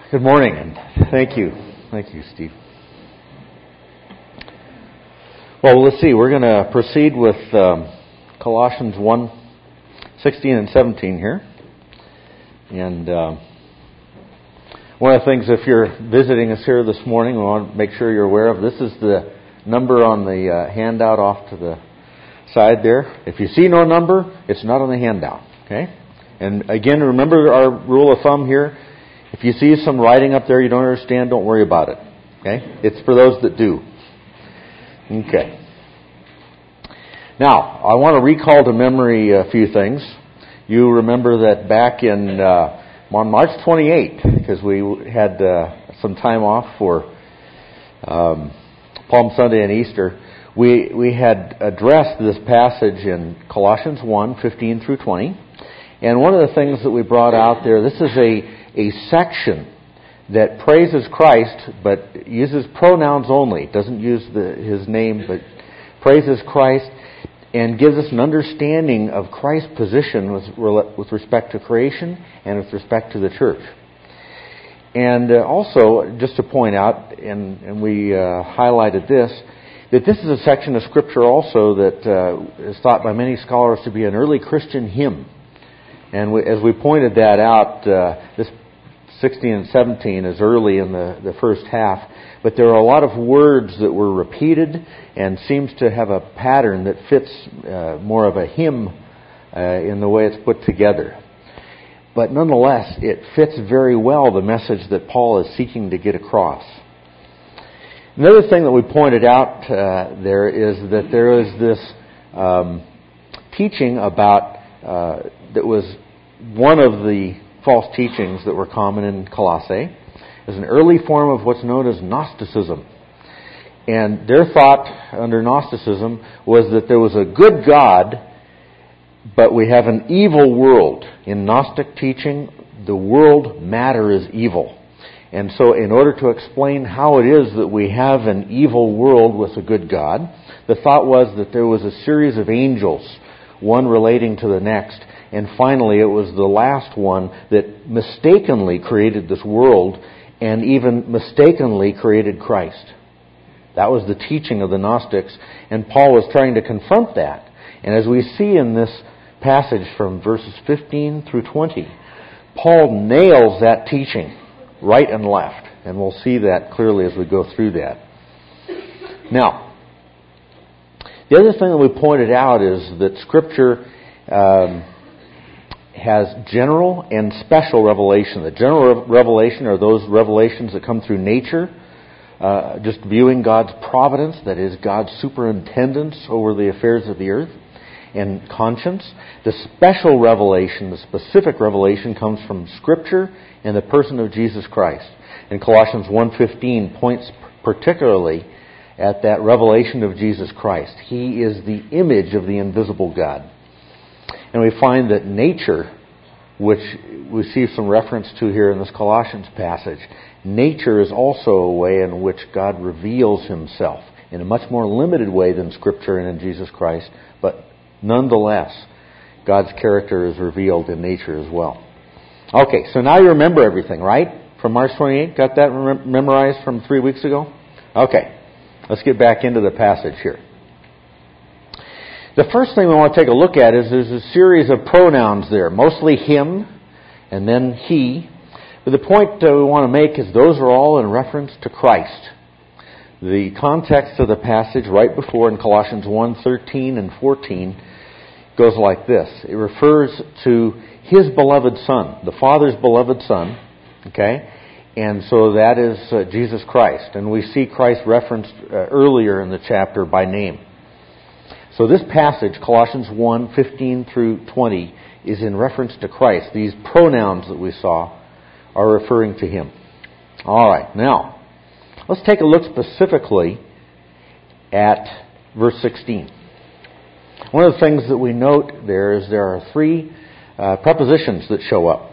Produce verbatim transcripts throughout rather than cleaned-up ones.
Good morning, and thank you. Thank you, Steve. Well, let's see. We're going to proceed with um, Colossians one, sixteen and seventeen here. And um, one of the things, if you're visiting us here this morning, we want to make sure you're aware of, this is the number on the uh, handout off to the side there. If you see no number, it's not on the handout. Okay? And again, remember our rule of thumb here. If you see some writing up there you don't understand, don't worry about it. Okay? It's for those that do. Okay. Now, I want to recall to memory a few things. You remember that back in uh, on March twenty-eighth, because we had uh, some time off for um, Palm Sunday and Easter, we we had addressed this passage in Colossians one, fifteen through twenty. And one of the things that we brought out there, this is a a section that praises Christ, but uses pronouns only. It doesn't use the, his name, but praises Christ and gives us an understanding of Christ's position with, with respect to creation and with respect to the church. And uh, also, just to point out, and, and we uh, highlighted this, that this is a section of Scripture also that uh, is thought by many scholars to be an early Christian hymn. And we, as we pointed that out, uh, this sixteen and seventeen is early in the, the first half, but there are a lot of words that were repeated and seems to have a pattern that fits uh, more of a hymn uh, in the way it's put together. But nonetheless, it fits very well the message that Paul is seeking to get across. Another thing that we pointed out uh, there is that there is this um, teaching about, uh, that was one of the false teachings that were common in Colossae, is an early form of what's known as Gnosticism. And their thought under Gnosticism was that there was a good God, but we have an evil world. In Gnostic teaching, the world matter is evil. And so in order to explain how it is that we have an evil world with a good God, the thought was that there was a series of angels, one relating to the next, and finally, it was the last one that mistakenly created this world and even mistakenly created Christ. That was the teaching of the Gnostics, and Paul was trying to confront that. And as we see in this passage from verses fifteen through twenty, Paul nails that teaching right and left, and we'll see that clearly as we go through that. Now, the other thing that we pointed out is that Scripture Um, has general and special revelation. The general revelation are those revelations that come through nature, uh, just viewing God's providence, that is God's superintendence over the affairs of the earth, and conscience. The special revelation, the specific revelation, comes from Scripture and the person of Jesus Christ. And Colossians one fifteen points particularly at that revelation of Jesus Christ. He is the image of the invisible God. And we find that nature, which we see some reference to here in this Colossians passage, nature is also a way in which God reveals Himself in a much more limited way than Scripture and in Jesus Christ, but nonetheless, God's character is revealed in nature as well. Okay, so now you remember everything, right? From March twenty-eighth, got that mem- memorized from three weeks ago? Okay, let's get back into the passage here. The first thing we want to take a look at is there's a series of pronouns there, mostly him and then he. But the point uh, we want to make is those are all in reference to Christ. The context of the passage right before in Colossians one, thirteen and fourteen goes like this. It refers to His beloved Son, the Father's beloved Son, okay? And so that is uh, Jesus Christ. And we see Christ referenced uh, earlier in the chapter by name. So this passage, Colossians one, fifteen through twenty, is in reference to Christ. These pronouns that we saw are referring to Him. All right, now, let's take a look specifically at verse sixteen. One of the things that we note there is there are three uh, prepositions that show up.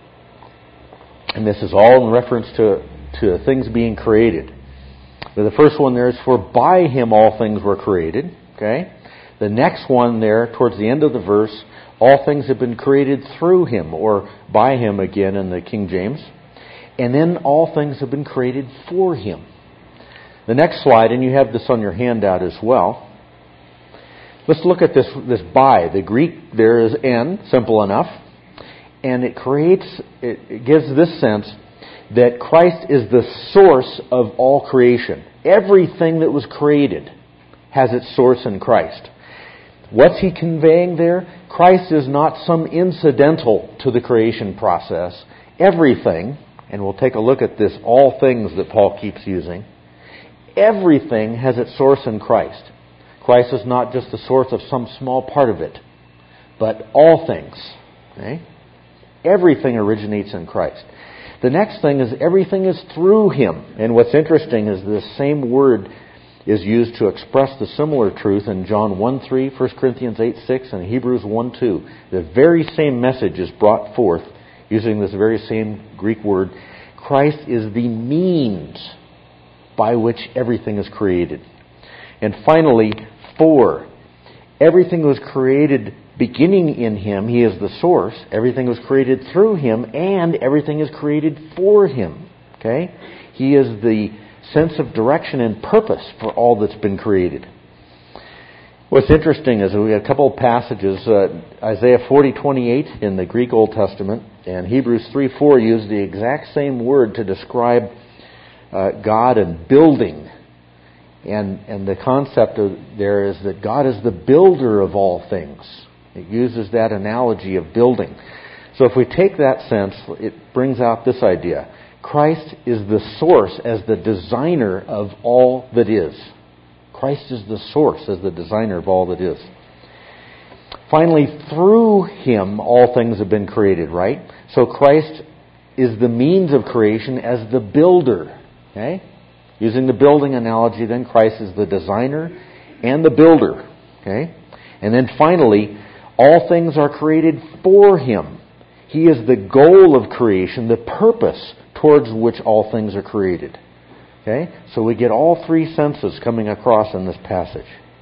And this is all in reference to, to things being created. But the first one there is, for by Him all things were created. Okay? The next one there, towards the end of the verse, all things have been created through Him, or by Him again in the King James. And then all things have been created for Him. The next slide, and you have this on your handout as well. Let's look at this, this by. The Greek there is en, simple enough. And it creates, it, it gives this sense that Christ is the source of all creation. Everything that was created has its source in Christ. What's He conveying there? Christ is not some incidental to the creation process. Everything, and we'll take a look at this, all things that Paul keeps using, everything has its source in Christ. Christ is not just the source of some small part of it, but all things. Okay? Everything originates in Christ. The next thing is everything is through Him. And what's interesting is this same word is used to express the similar truth in John one three, First Corinthians eight six, and Hebrews one two. The very same message is brought forth using this very same Greek word. Christ is the means by which everything is created. And finally, for. Everything was created beginning in Him. He is the source. Everything was created through Him, and everything is created for Him. Okay? He is the sense of direction and purpose for all that's been created. What's interesting is we have a couple of passages. Uh, Isaiah forty twenty-eight in the Greek Old Testament and Hebrews three four use the exact same word to describe uh, God and building. And, and the concept of there is that God is the builder of all things. It uses that analogy of building. So if we take that sense, it brings out this idea. Christ is the source as the designer of all that is. Christ is the source as the designer of all that is. Finally, through Him, all things have been created, right? So Christ is the means of creation as the builder. Okay? Using the building analogy, then Christ is the designer and the builder. Okay? And then finally, all things are created for Him. He is the goal of creation, the purpose towards which all things are created. Okay? So we get all three senses coming across in this passage.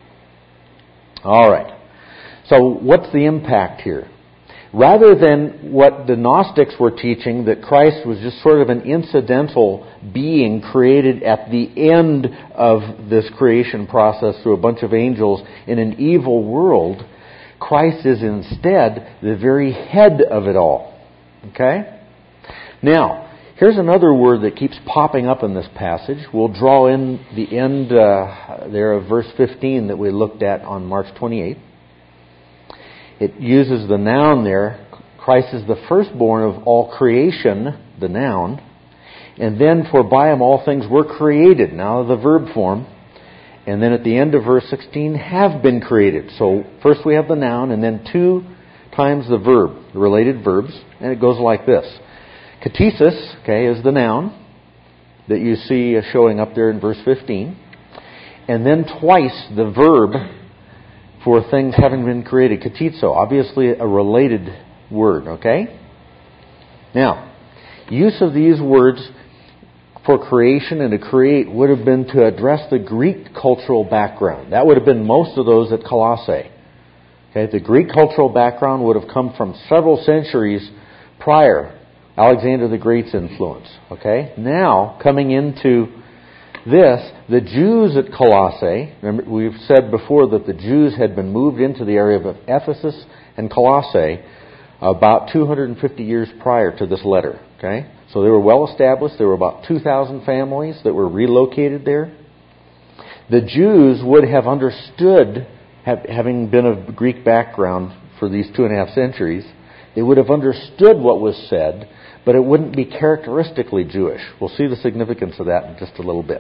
All right. So what's the impact here? Rather than what the Gnostics were teaching, that Christ was just sort of an incidental being created at the end of this creation process through a bunch of angels in an evil world, Christ is instead the very head of it all. Okay? Now, here's another word that keeps popping up in this passage. We'll draw in the end uh, there of verse fifteen that we looked at on March twenty-eighth. It uses the noun there. Christ is the firstborn of all creation, the noun. And then, for by Him all things were created. Now the verb form. And then at the end of verse sixteen, have been created. So first we have the noun, and then two times the verb, the related verbs. And it goes like this. Katesis, okay, is the noun that you see showing up there in verse fifteen. And then twice the verb for things having been created. Katizo, obviously a related word, okay? Now, use of these words for creation and to create would have been to address the Greek cultural background. That would have been most of those at Colossae. Okay, the Greek cultural background would have come from several centuries prior. Alexander the Great's influence. Okay? Now, coming into this, the Jews at Colossae, remember, we've said before that the Jews had been moved into the area of Ephesus and Colossae about two hundred fifty years prior to this letter. Okay? So they were well established. There were about two thousand families that were relocated there. The Jews would have understood, have, having been of Greek background for these two and a half centuries, they would have understood what was said, but it wouldn't be characteristically Jewish. We'll see the significance of that in just a little bit.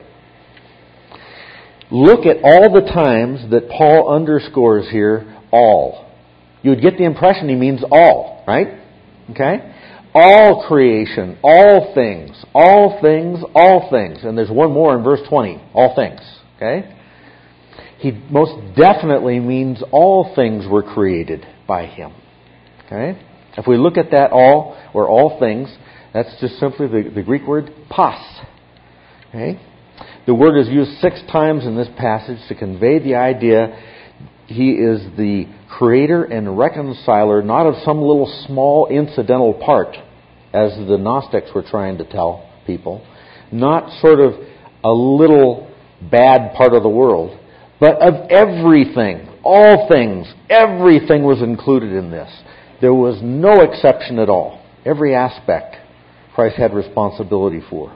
Look at all the times that Paul underscores here, all. You would get the impression he means all, right? Okay? All creation, all things, all things, all things. And there's one more in verse twenty, all things. Okay? He most definitely means all things were created by Him. Okay? If we look at that all, or all things, that's just simply the, the Greek word pas. Okay? The word is used six times in this passage to convey the idea He is the creator and reconciler, not of some little small incidental part, as the Gnostics were trying to tell people. Not sort of a little bad part of the world, but of everything, all things, everything was included in this. There was no exception at all. Every aspect Christ had responsibility for.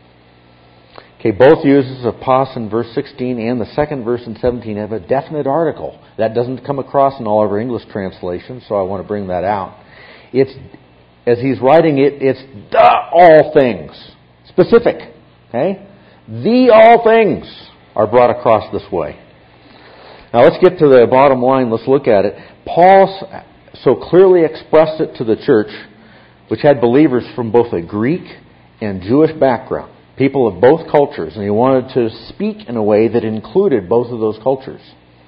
Okay, both uses of pos in verse sixteen and the second verse in seventeen have a definite article. That doesn't come across in all of our English translations, so I want to bring that out. It's, as he's writing it, it's the all things. Specific. Okay? The all things are brought across this way. Now let's get to the bottom line. Let's look at it. Paul so clearly expressed it to the church, which had believers from both a Greek and Jewish background. People of both cultures, and he wanted to speak in a way that included both of those cultures.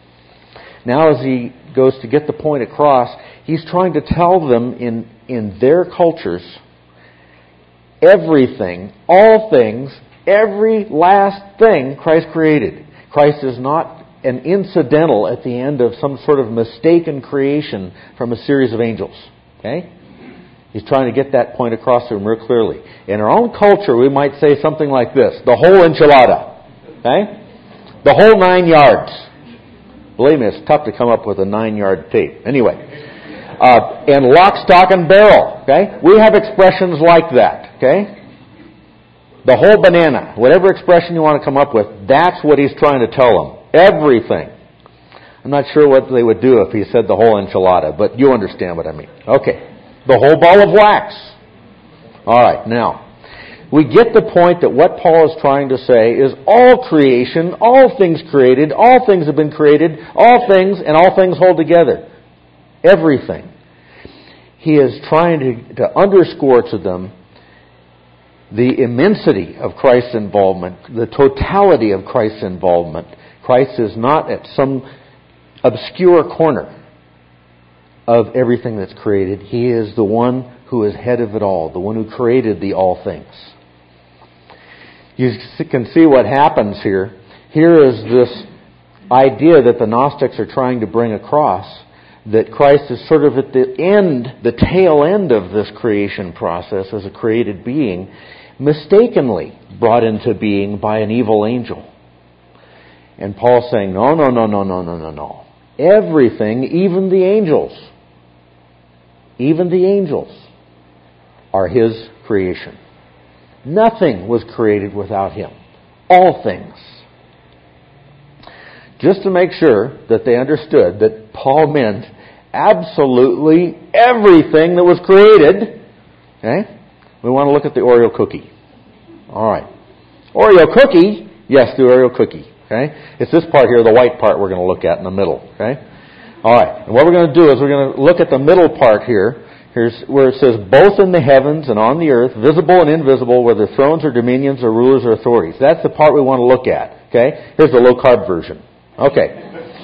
Now as he goes to get the point across, he's trying to tell them in, in their cultures, everything, all things, every last thing Christ created. Christ is not an incidental at the end of some sort of mistaken creation from a series of angels. Okay? He's trying to get that point across to him real clearly. In our own culture, we might say something like this: the whole enchilada. Okay? The whole nine yards. Believe me, it's tough to come up with a nine-yard tape. Anyway. Uh, and lock, stock, and barrel. Okay? We have expressions like that. Okay? The whole banana. Whatever expression you want to come up with, that's what he's trying to tell them. Everything. I'm not sure what they would do if he said the whole enchilada, but you understand what I mean. Okay. The whole ball of wax. All right, now, we get the point that what Paul is trying to say is all creation, all things created, all things have been created, all things, and all things hold together. Everything. He is trying to, to underscore to them the immensity of Christ's involvement, the totality of Christ's involvement. Christ is not at some obscure corner of everything that's created. He is the one who is head of it all, the one who created the all things. You can see what happens here. Here is this idea that the Gnostics are trying to bring across, that Christ is sort of at the end, the tail end of this creation process as a created being, mistakenly brought into being by an evil angel. And Paul's saying, no, no, no, no, no, no, no, no. Everything, even the angels, even the angels are His creation. Nothing was created without Him. All things. Just to make sure that they understood that Paul meant absolutely everything that was created. Okay? We want to look at the Oreo cookie. All right. Oreo cookie. Yes, the Oreo cookie. Okay? It's this part here, the white part, we're going to look at in the middle. Okay? All right. And what we're going to do is we're going to look at the middle part here. Here's where it says, both in the heavens and on the earth, visible and invisible, whether thrones or dominions or rulers or authorities. That's the part we want to look at. Okay? Here's the low-carb version. Okay.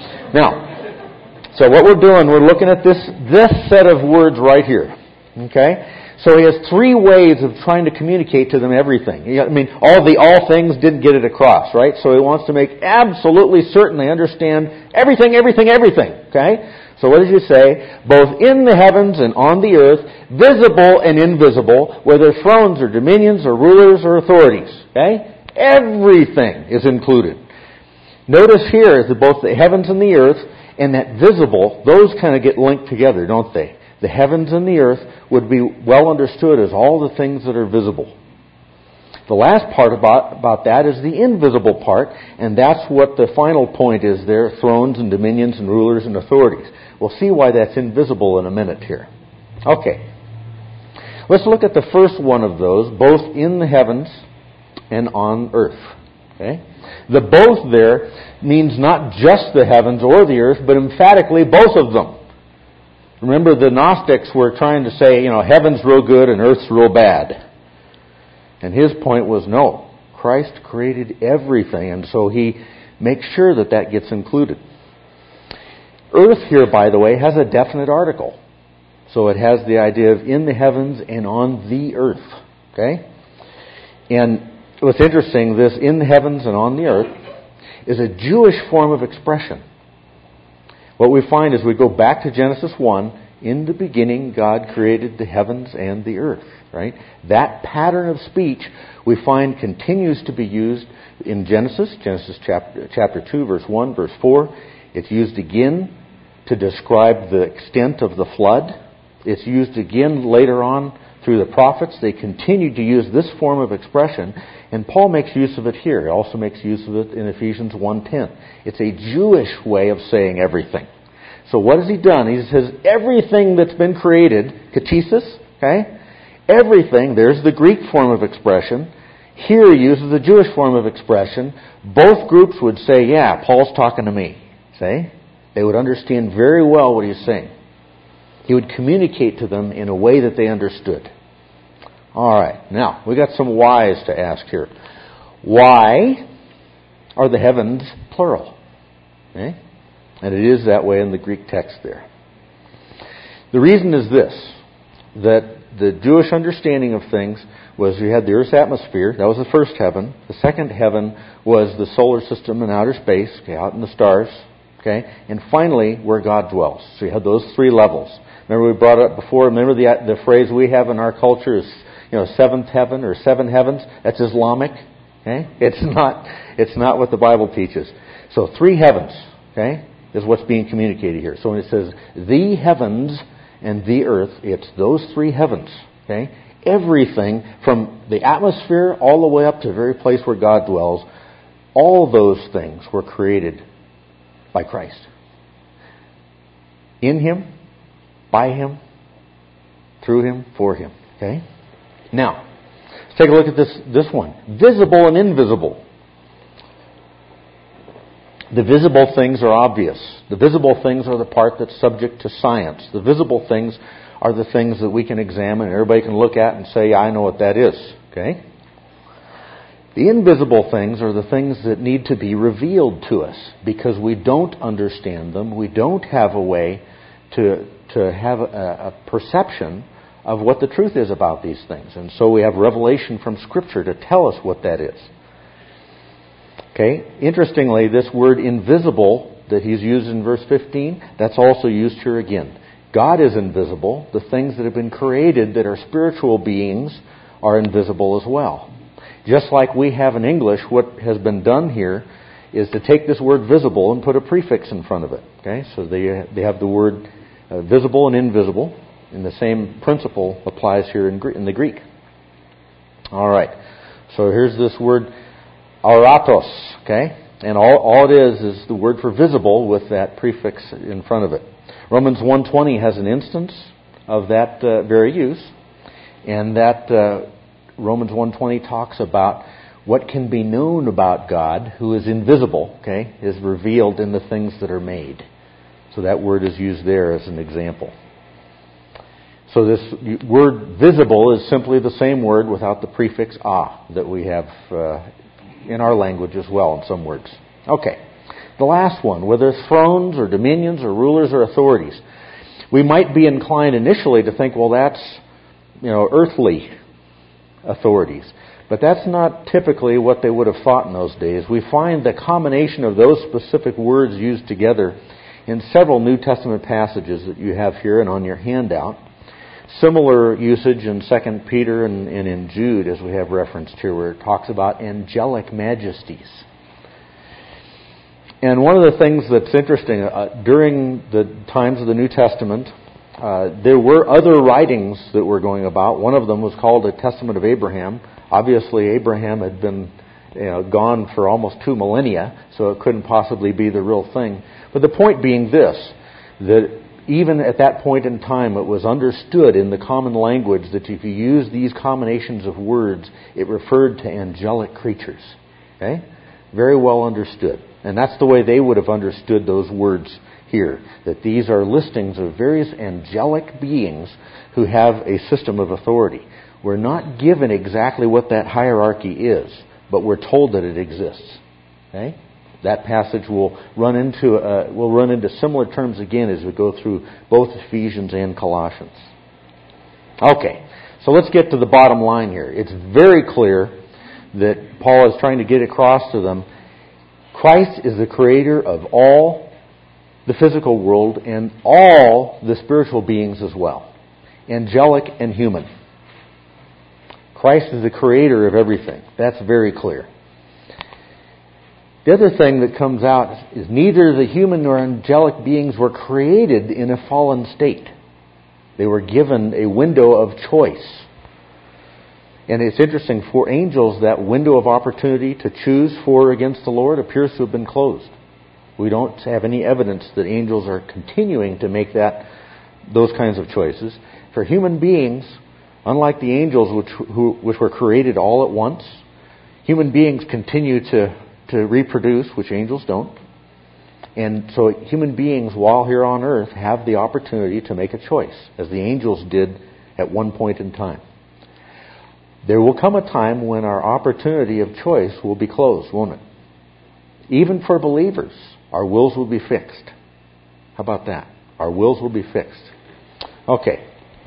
Now, so what we're doing, we're looking at this, this set of words right here. Okay? So he has three ways of trying to communicate to them everything. I mean, all the all things didn't get it across, right? So he wants to make absolutely certain they understand everything, everything, everything. Okay? So what did you say? Both in the heavens and on the earth, visible and invisible, whether thrones or dominions or rulers or authorities. Okay? Everything is included. Notice here is that both the heavens and the earth and that visible, those kind of get linked together, don't they? The heavens and the earth would be well understood as all the things that are visible. The last part about, about that is the invisible part, and that's what the final point is there, thrones and dominions and rulers and authorities. We'll see why that's invisible in a minute here. Okay. Let's look at the first one of those, both in the heavens and on earth. Okay? The both there means not just the heavens or the earth, but emphatically both of them. Remember, the Gnostics were trying to say, you know, heaven's real good and earth's real bad. And his point was, no, Christ created everything, and so he makes sure that that gets included. Earth here, by the way, has a definite article. So it has the idea of in the heavens and on the earth. Okay? And what's interesting, this in the heavens and on the earth is a Jewish form of expression. What we find is we go back to Genesis one, In the beginning, God created the heavens and the earth, right? That pattern of speech we find continues to be used in Genesis, Genesis chapter, chapter two, verse one, verse four. It's used again to describe the extent of the flood. It's used again later on through the prophets. They continue to use this form of expression, and Paul makes use of it here. He also makes use of it in Ephesians one ten. It's a Jewish way of saying everything. So what has he done? He says everything that's been created, katesis, okay? Everything, there's the Greek form of expression. Here he uses the Jewish form of expression. Both groups would say, yeah, Paul's talking to me. See? They would understand very well what he's saying. He would communicate to them in a way that they understood. All right, now, we got some whys to ask here. Why are the heavens plural? Okay? And it is that way in the Greek text there. The reason is this, that the Jewish understanding of things was you had the Earth's atmosphere, that was the first heaven. The second heaven was the solar system and outer space, okay, out in the stars. Okay, and finally, where God dwells. So you have those three levels. Remember we brought it up before. Remember the the phrase we have in our culture is, you know, seventh heaven or seven heavens. That's Islamic. Okay, it's not. It's not what the Bible teaches. So three heavens. Okay, is what's being communicated here. So when it says the heavens and the earth, it's those three heavens. Okay, everything from the atmosphere all the way up to the very place where God dwells. All those things were created by Christ. In Him, by Him, through Him, for Him. Okay? Now, let's take a look at this, this one. Visible and invisible. The visible things are obvious. The visible things are the part that's subject to science. The visible things are the things that we can examine and everybody can look at and say, I know what that is. Okay? The invisible things are the things that need to be revealed to us because we don't understand them. We don't have a way to to have a, a perception of what the truth is about these things. And so we have revelation from Scripture to tell us what that is. Okay? Interestingly, this word invisible that he's used in verse fifteen, that's also used here again. God is invisible. The things that have been created that are spiritual beings are invisible as well. Just like we have in English, what has been done here is to take this word visible and put a prefix in front of it. Okay, so they they have the word uh, visible and invisible, and the same principle applies here in, in the Greek. All right, so here's this word auratos. Okay, and all all it is is the word for visible with that prefix in front of it. Romans one twenty has an instance of that uh, very use, and that. Uh, Romans one twenty talks about what can be known about God, who is invisible, okay, is revealed in the things that are made. So that word is used there as an example. So this word visible is simply the same word without the prefix "a" that we have uh, in our language as well in some words. Okay, the last one, whether thrones or dominions or rulers or authorities. We might be inclined initially to think, well, that's, you know, earthly authorities. But that's not typically what they would have thought in those days. We find the combination of those specific words used together in several New Testament passages that you have here and on your handout. Similar usage in Second Peter and, and in Jude, as we have referenced here, where it talks about angelic majesties. And one of the things that's interesting, uh, during the times of the New Testament, Uh, there were other writings that were going about. One of them was called the Testament of Abraham. Obviously, Abraham had been, you know, gone for almost two millennia, so it couldn't possibly be the real thing. But the point being this, that even at that point in time, it was understood in the common language that if you use these combinations of words, it referred to angelic creatures. Okay? Very well understood. And that's the way they would have understood those words here, that these are listings of various angelic beings who have a system of authority. We're not given exactly what that hierarchy is, but we're told that it exists. Okay? That passage will run into uh, will run into similar terms again as we go through both Ephesians and Colossians. Okay, so let's get to the bottom line here. It's very clear that Paul is trying to get across to them, Christ is the creator of all the physical world and all the spiritual beings as well, angelic and human. Christ is the creator of everything. That's very clear. The other thing that comes out is neither the human nor angelic beings were created in a fallen state. They were given a window of choice. And it's interesting, for angels, that window of opportunity to choose for or against the Lord appears to have been closed. We don't have any evidence that angels are continuing to make that those kinds of choices. For human beings, unlike the angels which, who, which were created all at once, human beings continue to, to reproduce, which angels don't. And so human beings, while here on earth, have the opportunity to make a choice, as the angels did at one point in time. There will come a time when our opportunity of choice will be closed, won't it? Even for believers, our wills will be fixed. How about that? Our wills will be fixed. Okay.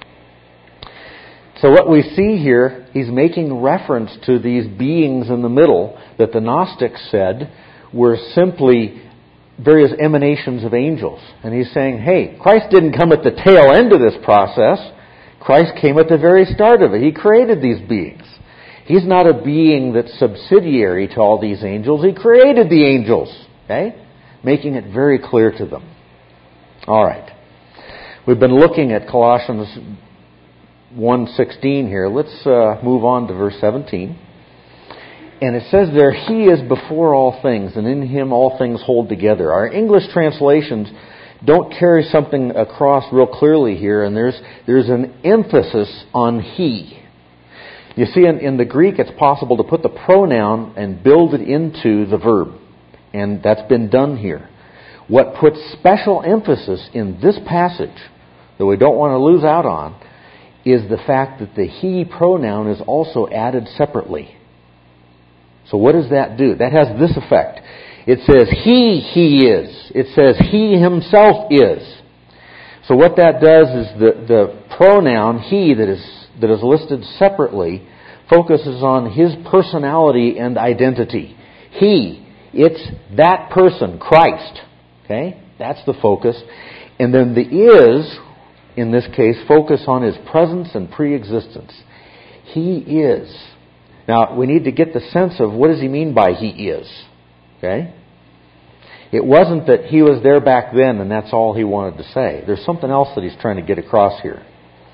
So what we see here, he's making reference to these beings in the middle that the Gnostics said were simply various emanations of angels. And he's saying, hey, Christ didn't come at the tail end of this process. Christ came at the very start of it. He created these beings. He's not a being that's subsidiary to all these angels. He created the angels. Okay? Making it very clear to them. All right. We've been looking at Colossians one sixteen here. Let's uh, move on to verse seventeen. And it says there, He is before all things, and in Him all things hold together. Our English translations don't carry something across real clearly here, and there's there's an emphasis on He. You see, in, in the Greek, it's possible to put the pronoun and build it into the verb. And that's been done here. What puts special emphasis in this passage, that we don't want to lose out on, is the fact that the He pronoun is also added separately. So what does that do? That has this effect. It says He, He is. It says He Himself is. So what that does is the, the pronoun He that is that is listed separately focuses on His personality and identity. He, it's that person, Christ. Okay? That's the focus. And then the is, in this case, focus on His presence and pre-existence. He is. Now, we need to get the sense of what does He mean by He is. Okay? It wasn't that He was there back then and that's all He wanted to say. There's something else that He's trying to get across here.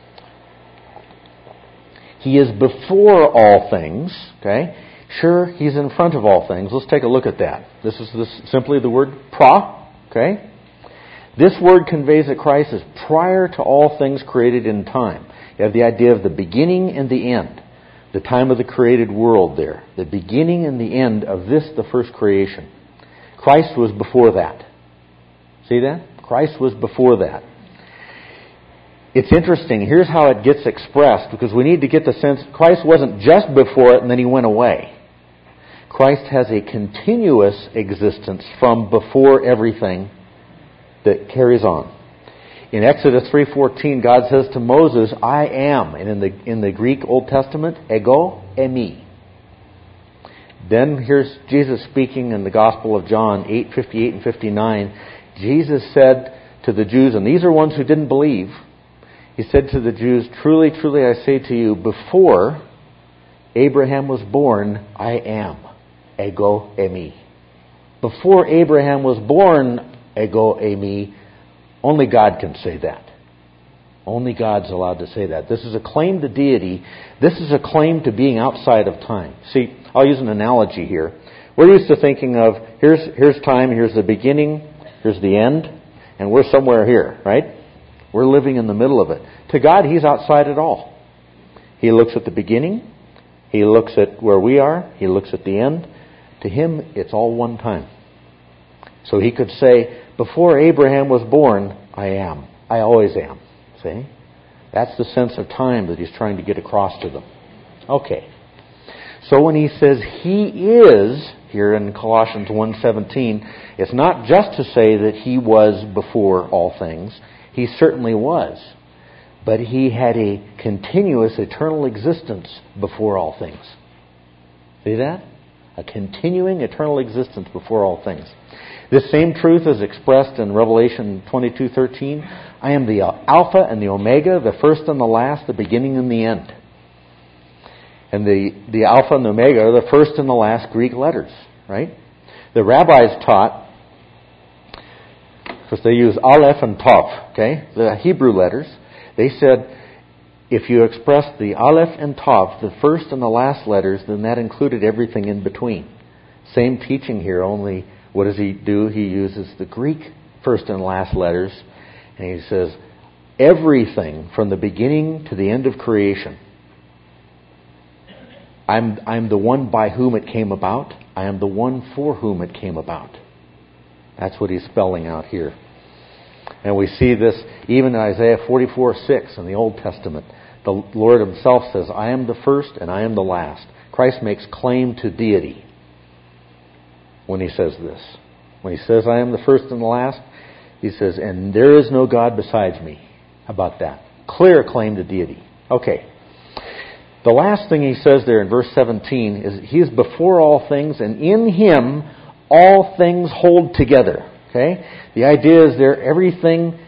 He is before all things. Okay? Sure, He's in front of all things. Let's take a look at that. This is this, simply the word pra. Okay? This word conveys that Christ is prior to all things created in time. You have the idea of the beginning and the end. The time of the created world there. The beginning and the end of this, the first creation. Christ was before that. See that? Christ was before that. It's interesting. Here's how it gets expressed, because we need to get the sense Christ wasn't just before it and then He went away. Christ has a continuous existence from before everything that carries on. In Exodus three fourteen, God says to Moses, I am. And in the in the Greek Old Testament, ego eimi. Then here's Jesus speaking in the Gospel of John eight fifty-eight and fifty-nine. Jesus said to the Jews, and these are ones who didn't believe, He said to the Jews, truly, truly I say to you, before Abraham was born, I am. Ego eimi. Before Abraham was born, ego eimi. Only God can say that. Only God's allowed to say that. This is a claim to deity. This is a claim to being outside of time. See, I'll use an analogy here. We're used to thinking of, here's here's time, here's the beginning, here's the end, and we're somewhere here, right? We're living in the middle of it. To God, He's outside it all. He looks at the beginning. He looks at where we are. He looks at the end. To Him, it's all one time. So He could say, before Abraham was born, I am. I always am. See? That's the sense of time that He's trying to get across to them. Okay. So when He says He is, here in Colossians one seventeen, it's not just to say that He was before all things. He certainly was. But He had a continuous, eternal existence before all things. See that? a continuing eternal existence before all things. This same truth is expressed in Revelation twenty-two thirteen. I am the Alpha and the Omega, the first and the last, the beginning and the end. And the, the Alpha and the Omega are the first and the last Greek letters, right? The rabbis taught, because they use Aleph and Tav, okay, the Hebrew letters, they said if you express the Aleph and Tav, the first and the last letters, then that included everything in between. Same teaching here, only what does he do? He uses the Greek first and last letters, and he says everything from the beginning to the end of creation. I'm, I'm the one by whom it came about. I am the one for whom it came about. That's what he's spelling out here. And we see this even in Isaiah forty-four six in the Old Testament. The Lord himself says, I am the first and I am the last. Christ makes claim to deity when he says this. When he says, I am the first and the last, he says, and there is no God besides me. How about that? Clear claim to deity. Okay. The last thing he says there in verse seventeen is he is before all things, and in him all things hold together. Okay? The idea is there everything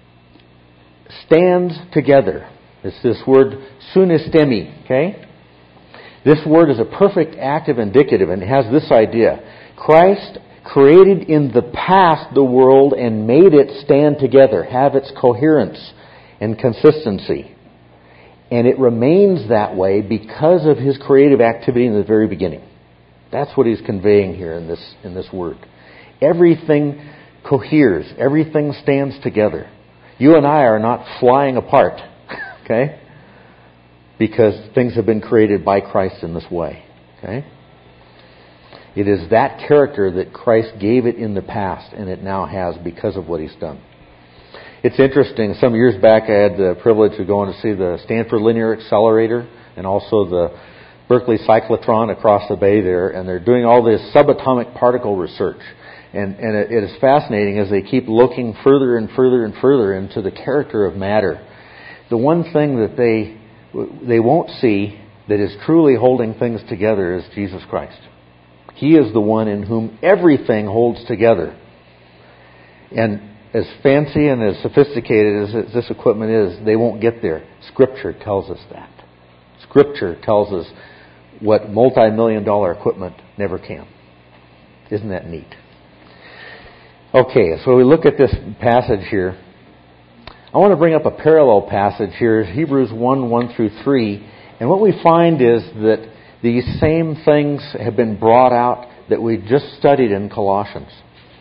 stands together. It's this word sunistemi. Okay? This word is a perfect active indicative and it has this idea. Christ created in the past the world and made it stand together, have its coherence and consistency. And it remains that way because of his creative activity in the very beginning. That's what he's conveying here in this in this word. Everything coheres. Everything stands together. You and I are not flying apart, okay? Because things have been created by Christ in this way, okay? It is that character that Christ gave it in the past, and it now has because of what he's done. It's interesting. Some years back I had the privilege of going to see the Stanford Linear Accelerator and also the Berkeley Cyclotron across the bay there. And they're doing all this subatomic particle research. And, and it, it is fascinating as they keep looking further and further and further into the character of matter. The one thing that they, they won't see that is truly holding things together is Jesus Christ. He is the one in whom everything holds together. And as fancy and as sophisticated as this equipment is, they won't get there. Scripture tells us that. Scripture tells us what multi-million dollar equipment never can. Isn't that neat? Okay, so we look at this passage here. I want to bring up a parallel passage here, Hebrews one, one through three. And what we find is that these same things have been brought out that we just studied in Colossians.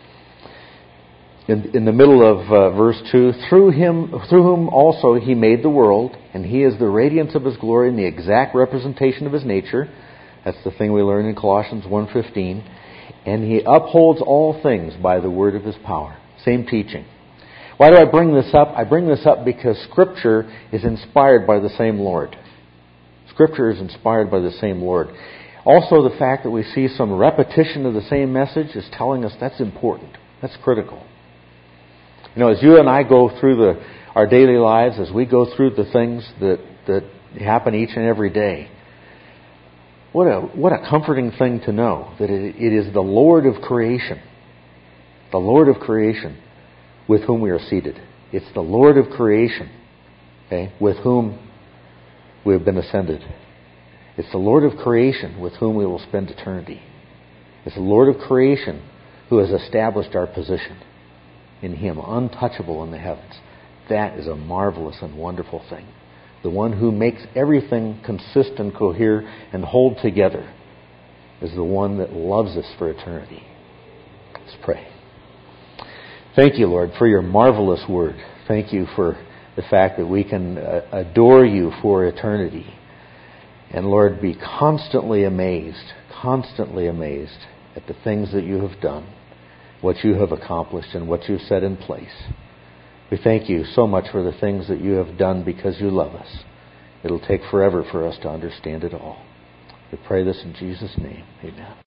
In, in the middle of uh, verse two, through him, through whom also he made the world, and he is the radiance of his glory and the exact representation of his nature. That's the thing we learn in Colossians one fifteen. And he upholds all things by the word of his power. Same teaching. Why do I bring this up? I bring this up because Scripture is inspired by the same Lord. Scripture is inspired by the same Lord. Also, the fact that we see some repetition of the same message is telling us that's important. That's critical. You know, as you and I go through the our daily lives, as we go through the things that, that happen each and every day, what a what a comforting thing to know that it, it is the Lord of creation, the Lord of creation, with whom we are seated. It's the Lord of creation, okay, with whom we have been ascended. It's the Lord of creation with whom we will spend eternity. It's the Lord of creation who has established our position in him, untouchable in the heavens. That is a marvelous and wonderful thing. The one who makes everything consist and cohere and hold together is the one that loves us for eternity. Let's pray. Thank you, Lord, for your marvelous word. Thank you for the fact that we can uh, adore you for eternity. And Lord, be constantly amazed, constantly amazed at the things that you have done, what you have accomplished, and what you've set in place. We thank you so much for the things that you have done because you love us. It'll take forever for us to understand it all. We pray this in Jesus' name. Amen.